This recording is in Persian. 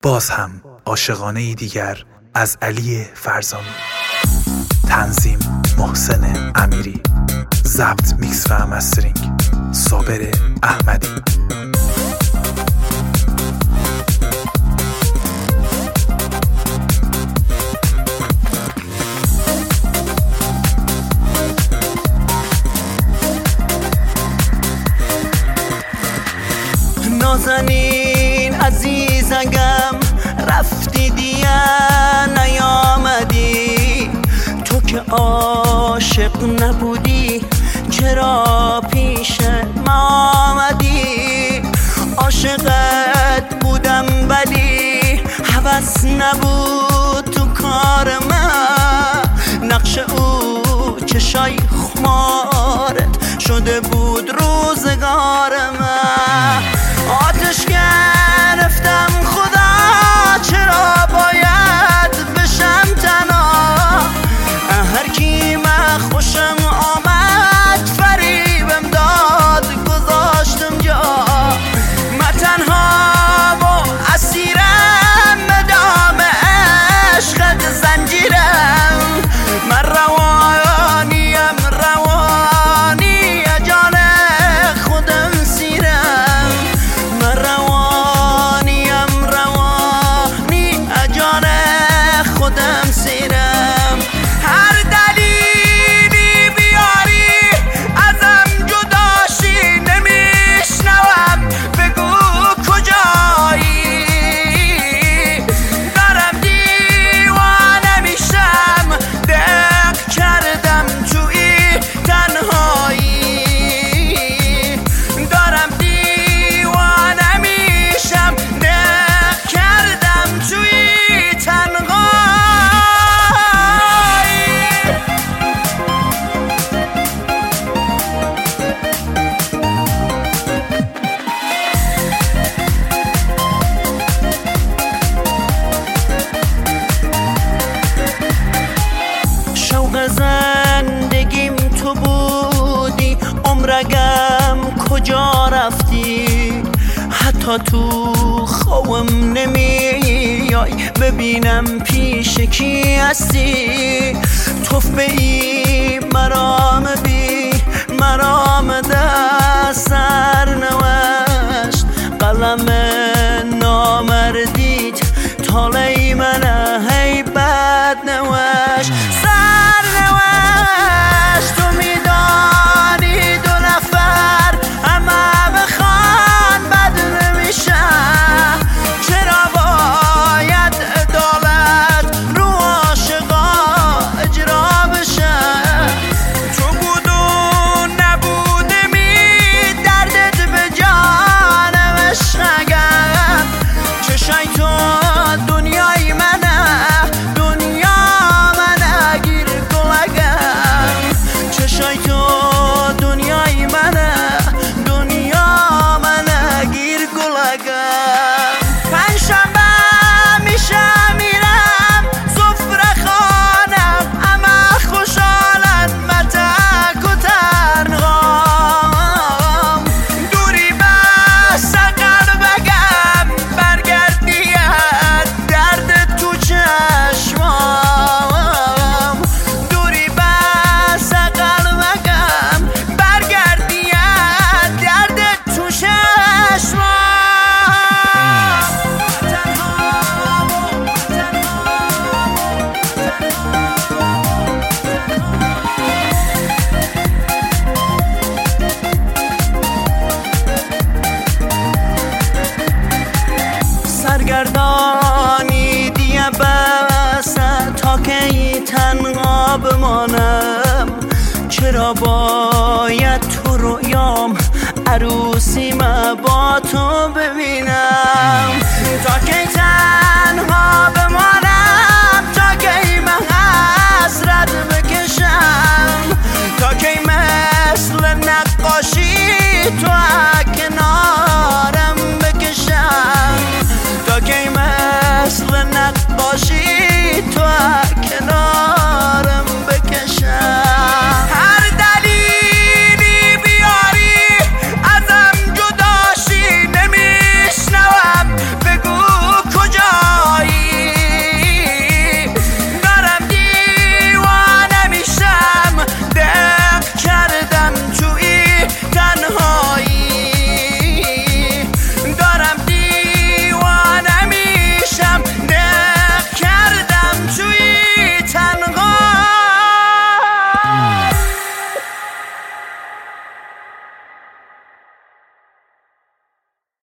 باز هم عاشقانه‌ای دیگر از علی فرزانو. تنظیم محسن امیری. ضبط، میکس و مسترینگ صابر احمدی. نازنین عزیزم رفتی دیگه نیامدی، تو که عاشق نبودی چرا پیش ما آمدی؟ عاشقت بودم ولی هوس نبود تو کار من، نقش او چشای خمارت شده بود روزگار من. آتش گرفتم خدا چرا باید بشم تنها، هر کی من خوشم آمد فریبم داد گذاشتم جا. من تنها و اسیرم به دام عشقت زنجیرم، من روانیم روانی جان خودم سیرم، من روانیم روانی جان خودم سیرم. هر دلیلی بیاری ازم جداشی نمیشنوم، بگو کجایی؟ دارم دیوانه میشم دق کردم توی تنهایی، دارم دیوانه میشم دق کردم توی تنهایی. شوق زندگیم تو بودی، عمرگم کجا رفتی؟ حتی تو خوابم نمیای ببینم پیش کی هستی. توفه ای مرام بی مرام دست سر نوشت، قلم نامردیت تالی من هی بد نوشت، سر نوشت. تو میدانی دو نفر همه بخوان بد نمیشن، چرا باید عدالت رو عاشقا اجرا بشه؟ تو بود و نبوده می دردت به جانم عشقم، چشای تو دنیای منه دنیا منه گیر گلگم، چشای تو دنیای منه دنیا منه گیر گلگم. پنجشنبه میشه میرم سفره خانم، اما خوشحالن متک و تنهام، دوری بس قلبگم برگردی درد تو چشمام، دوری بس قلبگم برگردی درد تو چشمام. سرگردانی دیگه بسه تا کی تنها بمانم، چرا باید تو رویام عروسی ما با تو ببینم؟ تا کی